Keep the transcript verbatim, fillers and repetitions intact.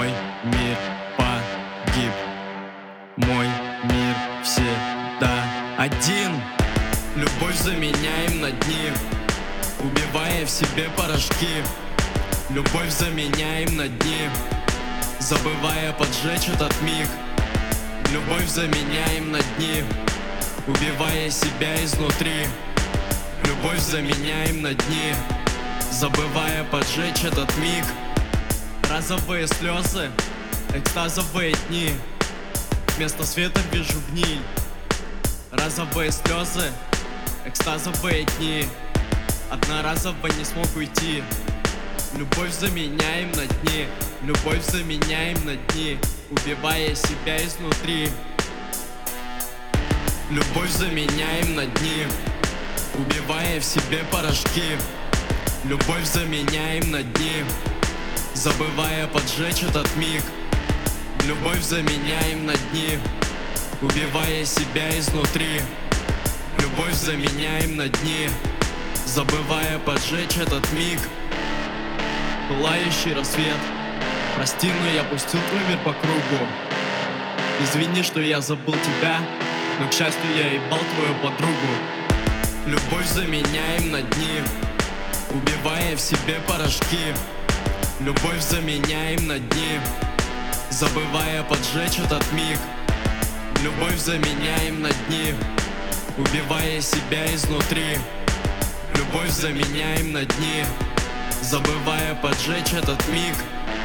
Мой мир погиб, мой мир всегда один. Любовь заменяем на дни, убивая в себе порошки. Любовь заменяем на дни, забывая поджечь этот миг. Любовь заменяем на дни, убивая себя изнутри. Любовь заменяем на дни, забывая поджечь этот миг. Разовые слезы, экстазовые дни, вместо света вижу гниль. Разовые слезы, экстазовые дни, одноразово не смог уйти. Любовь заменяем на дни, любовь заменяем на дни, убивая себя изнутри. Любовь заменяем на дни, убивая в себе порошки. Любовь заменяем на дни, забывая поджечь этот миг. Любовь заменяем на дни, убивая себя изнутри. Любовь заменяем на дни, забывая поджечь этот миг. Пылающий рассвет, прости, но я пустил твой мир по кругу. Извини, что я забыл тебя, но, к счастью, я ебал твою подругу. Любовь заменяем на дни, убивая в себе порошки. Любовь заменяем на дни, забывая поджечь этот миг. Любовь заменяем на дни, убивая себя изнутри. Любовь заменяем на дни, забывая поджечь этот миг.